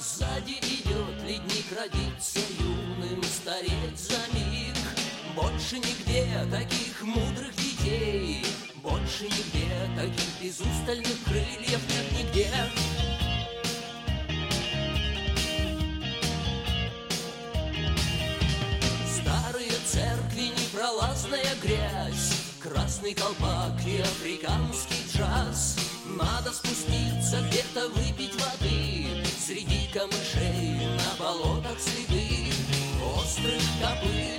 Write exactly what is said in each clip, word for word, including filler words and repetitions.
сзади идет ледник, родится юным, стареть за миг. Больше нигде таких мудрых детей, больше нигде таких безустальных крыльев нет нигде. Старые церкви, непролазная грязь, красный колпак и африканский джаз. Надо спуститься где-то, выпить воды, среди камышей на болотах следы острых копыт.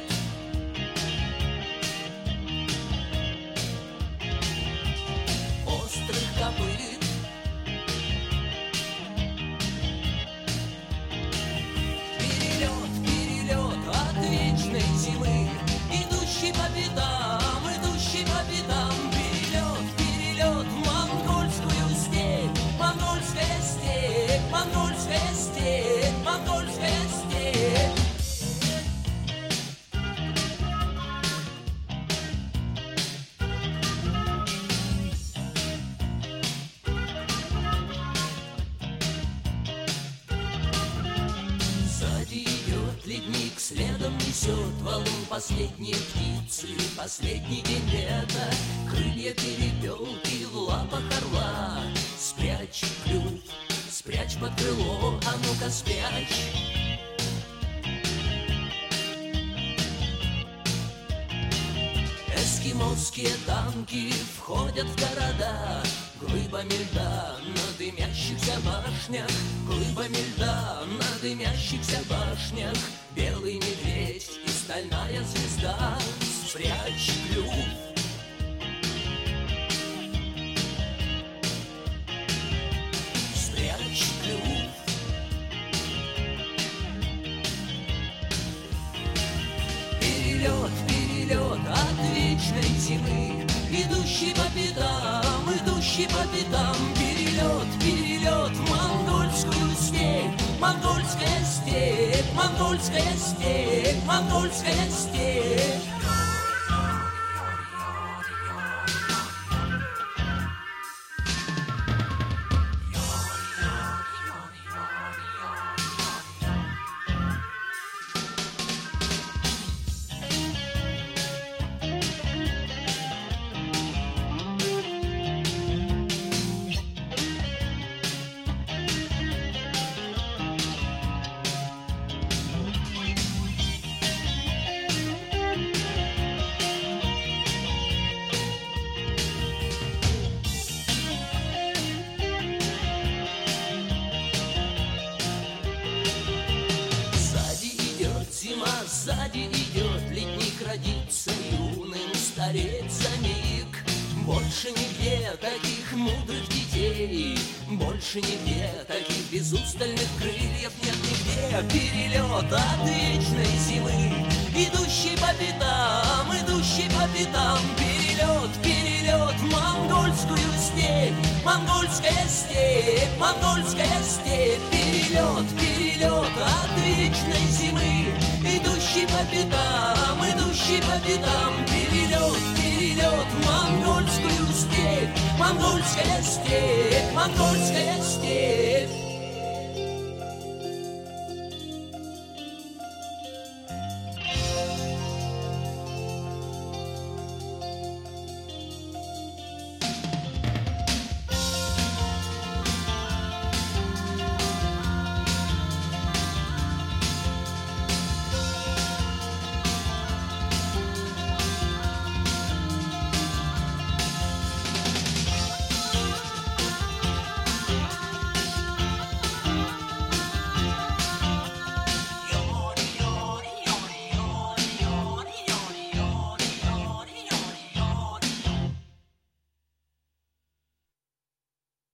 Острых копыт. Перелет, перелет от вечной зимы, идущий по пятам, идущий по пятам. Перелет, перелет в монгольскую степь, монгольская степь, монгольская степь, монгольская степь. Сзади идет ледник, следом несет валун последние птицы, последний день лета. Крылья перепелки в лапах орла. Спрячь клюв, спрячь под крыло, а ну-ка спрячь. Эскимосские танки входят в города глыбами льда на дымящихся башнях, глыбами льда на дымящихся башнях. Белый медведь и стальная звезда, спрячь клюв. Спрячь клюв. Перелет, перелет от вечной зимы, идущий по пятам, идущий по пятам. Перелет, перелет в монгольскую степь, монгольская степь, монгольская степь, монгольская степь. Зима, сзади идет ледник, родится юным, стареть за миг. Больше нигде таких мудрых детей, больше нигде таких безустальных крыльев нет нигде. Перелет от вечной зимы, идущий по пятам, идущий по пятам. Перелет, перелет в монгольскую степь, монгольская степь, монгольская степь. Перелет, перелет от вечной зимы, идущий по пятам, идущий по пятам. Перелет, перелет в монгольскую степь, монгольская степь, монгольская степь.